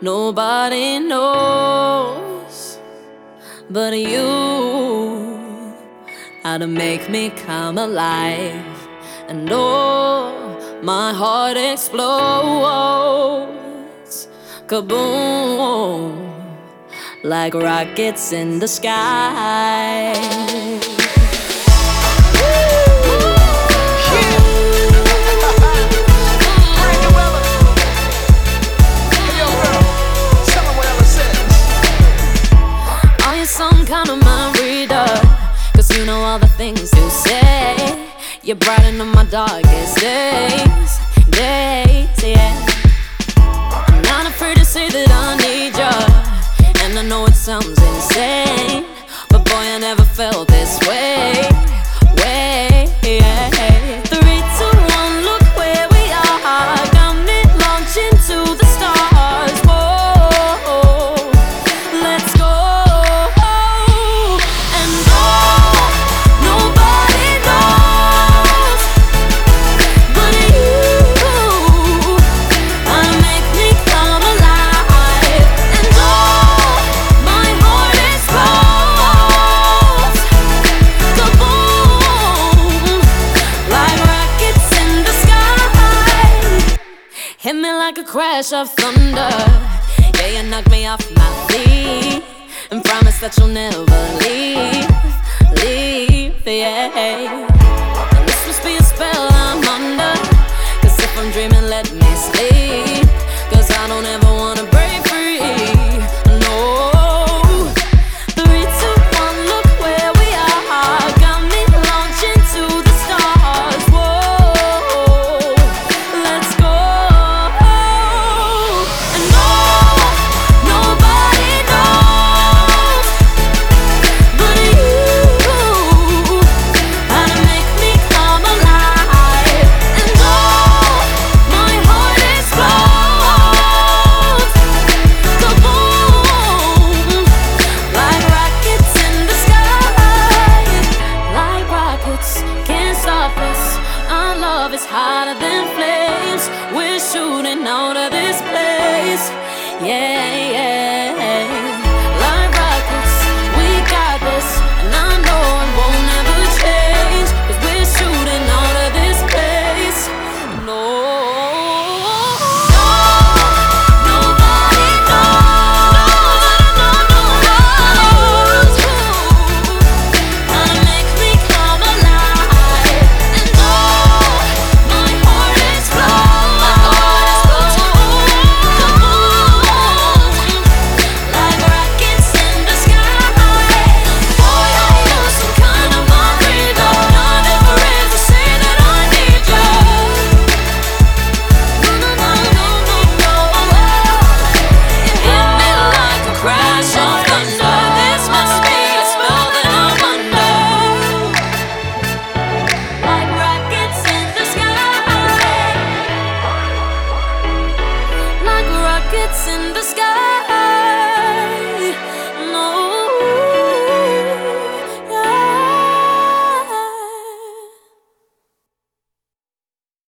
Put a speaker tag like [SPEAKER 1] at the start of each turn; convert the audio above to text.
[SPEAKER 1] nobody knows but you how to make me come alive. And oh, my heart explodes, kaboom, like rockets in the sky. Some kind of mind reader, 'cause you know all the things you say. You brighten up my darkest days, yeah. I'm not afraid to say that I need you, and I know it sounds insane, but boy, I never felt this way, yeah. 3, 2, 1, look where we are. Got me launching to the stars. Whoa, let's go. Hit me like a crash of thunder. Yeah, you knock me off my feet and promise that you'll never leave, yeah. And this must be a spell I'm under, 'cause if I'm dreaming, let me sleep, 'cause I don't ever wanna break free, no. 3, 2, 1, look where we are. Got me launching to the stars. Whoa, let's go. It's hotter than flames. We're shooting out of this place, yeah.